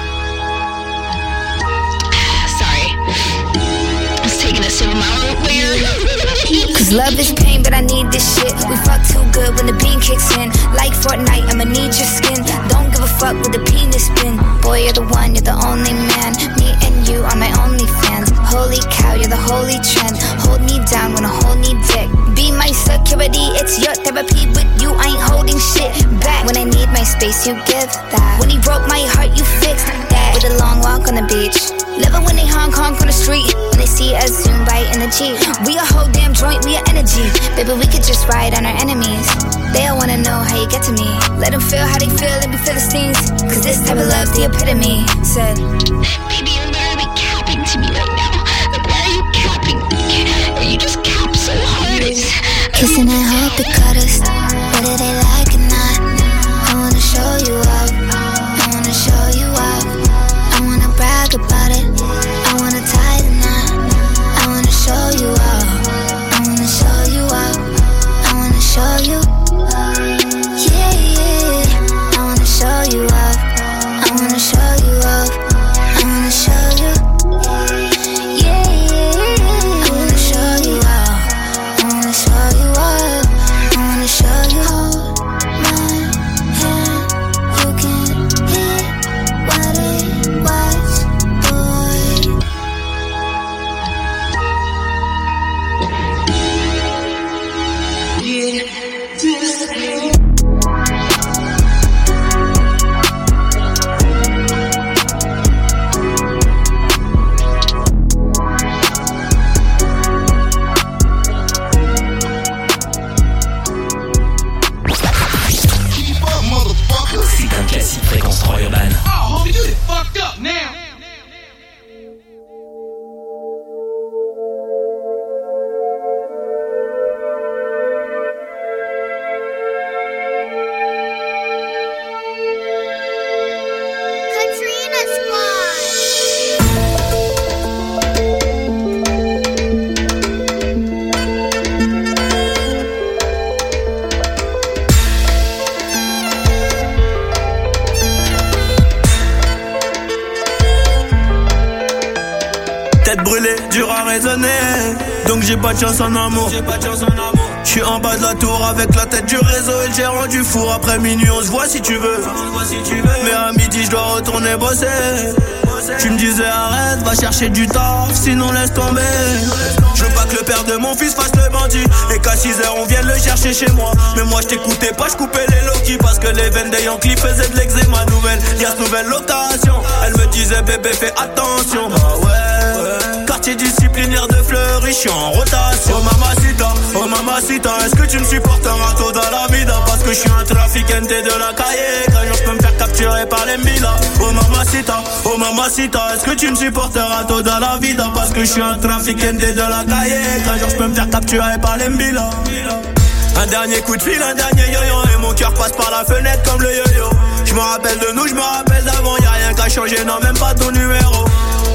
Sorry. I was taking a sip of my own beer. Cause love is pain, but I need this shit. We fuck too good when the bean kicks in. Like Fortnite, I'ma need your skin. Don't give a fuck with the penis spin. Boy, you're the one, you're the only man. Me and you are my only fans. Holy cow, you're the holy trend. Hold me down when I hold me dick. Be my security, it's your therapy. With you, I ain't holding shit back. When I need my space, you give that. When he broke my heart, you fixed that. With a long walk on the beach. Love it when they honk on the street. When they see us zoom by in the Jeep. We a whole damn joint, we a energy. Baby, we could just ride on our enemies. They all wanna know how you get to me. Let them feel how they feel and be Philistines. Cause this type of love's the epitome. Said, Baby, you're literally capping to me right now. Like, why are you capping? You just cap so hard. kissing and hope they cut us, whether they like or not. I wanna show you up, I wanna show you up. I wanna brag about it, I wanna tie the knot. I wanna show you up, I wanna show you up. I wanna show you, yeah, yeah. I wanna show you up, I wanna show you up. I wanna show tête brûlée, dur à raisonner. Donc j'ai pas de chance en amour. J'suis en bas de la tour avec la tête du réseau et le gérant du four. Après minuit on se voit si tu veux. Mais à midi je dois retourner bosser. Tu me disais arrête, va chercher du taf, sinon laisse tomber. Je veux pas que le père de mon fils fasse le bandit et qu'à 6h on vienne le chercher chez moi. Mais moi je t'écoutais pas, je coupais les Loki parce que les veines des Yankees faisaient de l'eczéma. Nouvelle, y'a ce nouvelle location. Elle me disait bébé fais attention. Bah ouais, quartier disciplinaire de Fleury, je suis en rotation. Oh mamacita, est-ce que tu me supporteras tôt dans la vida? Parce que je suis un trafiquante de la cahier. Quand je peux me faire capturer par les Mbila. Oh mamacita, est-ce que tu me supporteras tôt dans la vida? Parce que je suis un trafiquante de la cahier. Quand je peux me faire capturer par les Mbila. Un dernier coup de fil, un dernier yo-yo. Et mon cœur passe par la fenêtre comme le yo-yo. Je me rappelle de nous, je me rappelle d'avant. Y'a rien qu'à changer, non même pas ton numéro.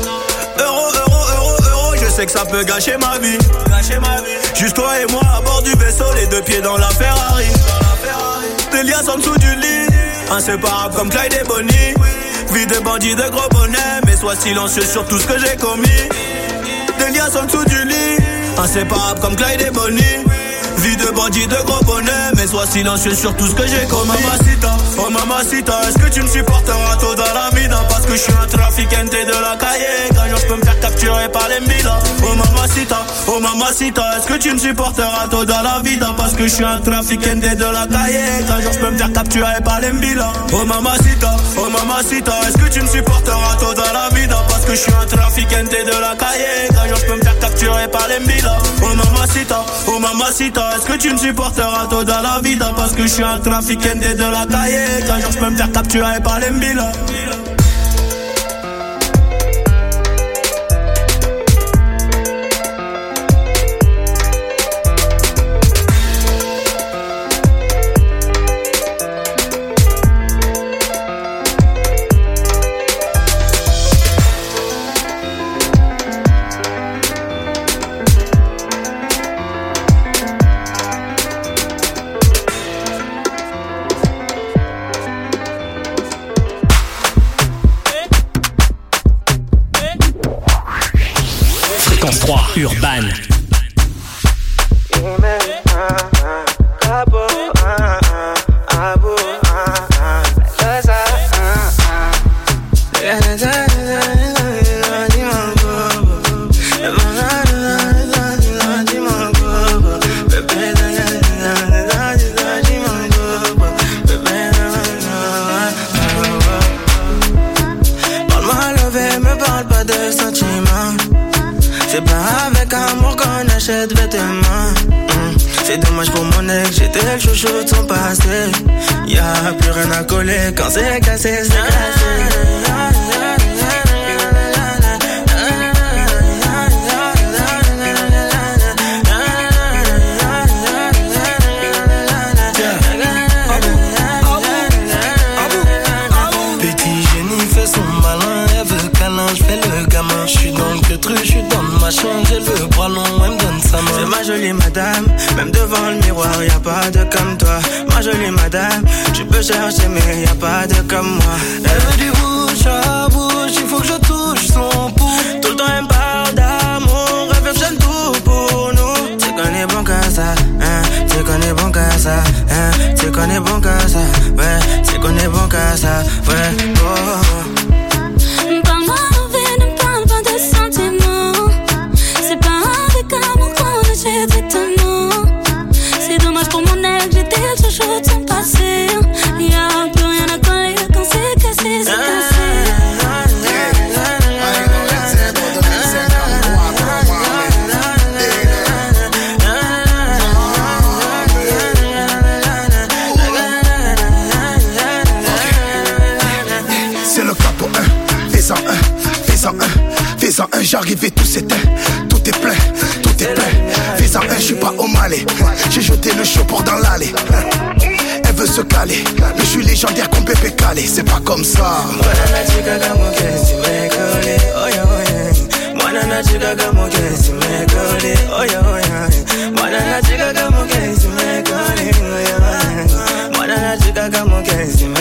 Euro, je sais que ça peut gâcher ma vie. Juste toi et moi à bord du vaisseau, les deux pieds dans la Ferrari. Des liasses en dessous du lit, inséparables comme Clyde et Bonnie. Vie de bandit de gros bonnet, mais sois silencieux sur tout ce que j'ai commis. Des liasses en dessous du lit, inséparables comme Clyde et Bonnie. Vie de bandit de gros bonnet, mais sois silencieux sur tout ce que j'ai commis. Oh mamacita, est-ce que tu me supporteras tôt dans la vida? Parce que je suis un trafiquante de la cahier. Quand je peux me faire capturer par les Mbila. Oh mamacita, est-ce que tu me supporteras tôt dans la vida? Parce que je suis un trafiquante de la cahier. Quand je peux me faire capturer par les Mbila. Oh mamacita, est-ce que tu me supporteras tôt dans la vida? Parce que je suis un trafiquante de la cahier. Quand je peux me faire capturer par les Mbila. Oh mamacita, est-ce que tu me supporteras tôt dans la vida? Parce que je suis un trafiquant de la cahier. Quand je peux me faire capturer par les Mbila. Urban. C'est dommage pour mon ex, j'étais le chouchou de son passé. Y'a plus rien à coller, quand c'est cassé, c'est cassé. Petit génie fait son malin, elle veut câlin, j'fais le gamin. J'suis dans le truc, j'suis dans le machin, j'ai le bras long, elle me donne sa main. C'est ma jolie madame, même devant le miroir, y'a pas de comme toi. Ma jolie madame, tu peux chercher mais y'a pas de comme moi. Elle veut du bouche à bouche, il faut que je touche son pouls. Tout le temps elle me parle d'amour, elle veut que j'aime tout pour nous. Tu connais bon qu'à ça, hein, tu connais bon qu'à ça, hein, tu connais bon qu'à ça, ouais, tu connais bon qu'à ça, ouais, oh. Parle-moi envie, ne parle pas de sentiments. C'est pas avec amour qu'on achète exactement. C'est dommage pour mon ex, j'étais le chouchou de son passé. Y'a plus rien à coller quand c'est cassé, c'est cassé. C'est le capo 1, fais-en un, fais-en un, fais-en un, j'arrive et tout s'éteint, tout est plein, fais-en un, j'suis pas au Malais, j'ai jeté le show pour dans l'allée. Elle veut se caler, mais j'suis légendaire comme Pépé Calé, c'est pas comme ça.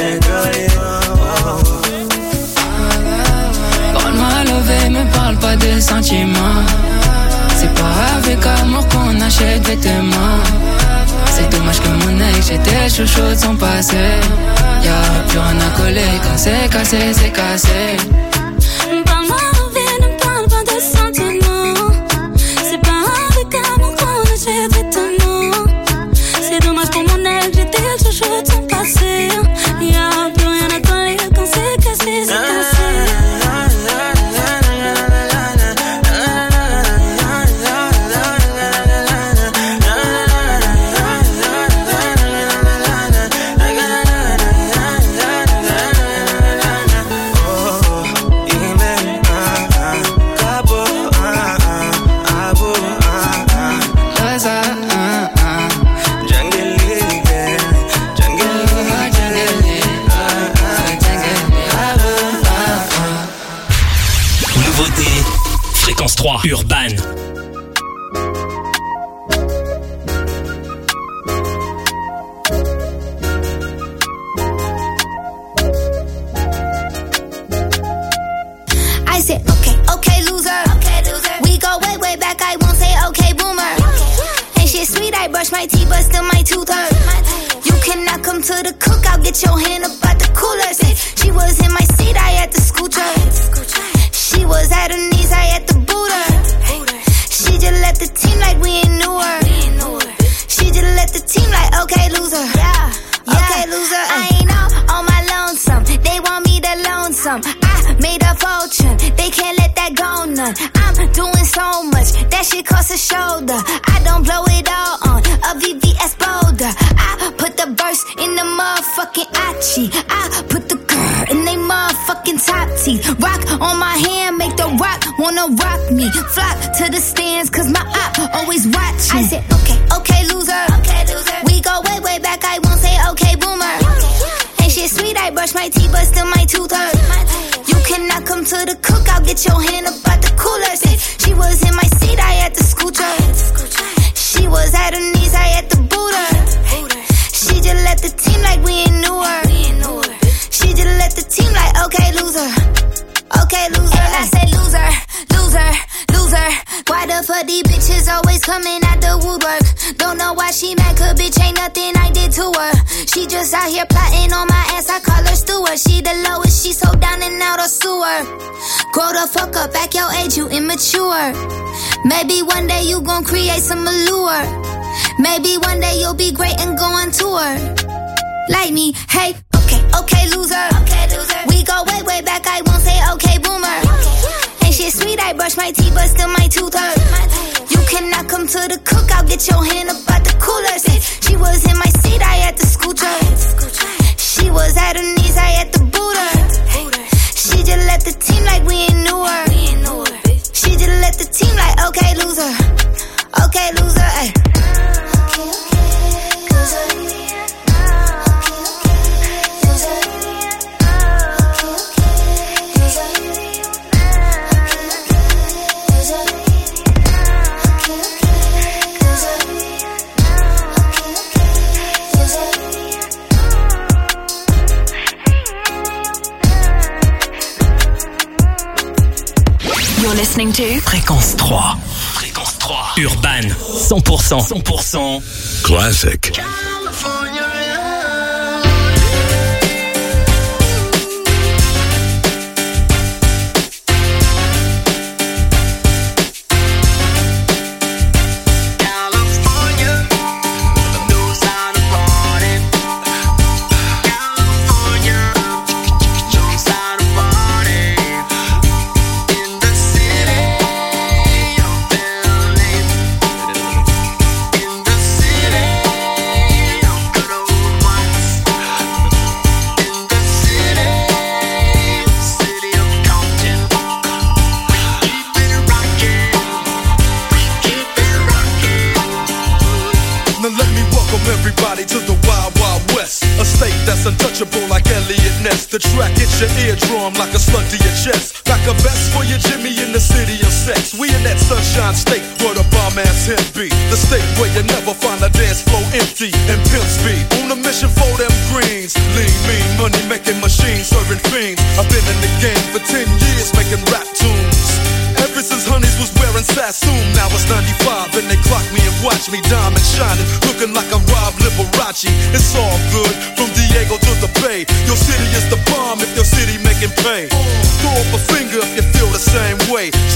Parle-moi levé, me parle pas de de sentiments. C'est pas avec amour qu'on achète vêtements. C'est dommage que mon ex, j'étais le chouchou de son passé. Y'a plus rien à coller, quand c'est cassé, c'est cassé. Parle-moi, reviens, ne parle pas de sentiments. C'est pas avec amour qu'on achète vêtements. C'est dommage pour mon ex, j'étais le chouchou de son passé. Y'a plus rien à coller, quand c'est cassé, c'est cassé. Fréquence 3 Urban. I said, okay, loser. We go way back, I won't say okay, boomer. Ain't shit sweet, I brush my teeth, but still my tooth hurt. You cannot come to the cookout, get your hand up out the cooler. Say, she was in my seat, I had to scoot her. She was at her knees, I had to boot her. She just left the team like we ain't knew her. She just left the team like, okay, loser. Okay, loser. I ain't on my lonesome. They want me to loan some. I made a fortune. They can't let that go none. I'm doing so much. That shit costs a shoulder. I don't blow it all on a VVS Boulder. I put the verse in the motherfucking Achi. I put the girl in they motherfucking top teeth. Rock on my hand, make the rock wanna rock me. Flock to the stands, cause my op always watch me. I said, okay, loser. We go way back, I won't say okay, boomer. Ain't shit sweet, I brush my teeth, but still my tooth hurt. You cannot come to the cookout, get your hand up out the cooler. Say, she was in my seat, I had to scoot her. She was at her knees, I had to boot her. She just left the team like we ain't knew her. She just left the team like, okay, loser. Okay, loser. And I said, loser. Why the fuck these bitches always coming out the woodwork? Don't know why she mad, cause bitch ain't nothing I did to her. She just out here plotting on my ass, I call her steward. She the lowest, she so down and out of sewer. Grow the fuck up, act your age, you immature. Maybe one day you gon' create some allure. Maybe one day you'll be great and go on tour. Like me, hey, okay, loser. We go way back, I won't say okay, boomer. Ain't shit sweet, I brush my teeth, but still my tooth hurt. You cannot come to the cookout, get your hand up out the cooler. Say, she was in my seat, I had to scoot her. She was at her knees, I had to boot her. She just left the team like we ain't knew her. She just left the team like, okay, loser. Okay, loser, ay. You're listening to Fréquence 3. Fréquence 3. Urban. 100%. Classic. Untouchable like Elliot Ness. The track hits your eardrum like a slug to your chest. Like a vest for your Jimmy in the city of sex. We in that sunshine state where the bomb ass him be. The state where you never find a dance floor empty and pimp speed. On a mission for them greens. Lean, mean, money making machines serving fiends. I've been in the game for 10 years making rap tunes. Ever since assume now it's 95 and they clock me and watch me diamond shining, looking like a Rob Liberace. It's all good from Diego to the Bay. Your city is the bomb if your city making pay. Throw up a finger if you feel the same way.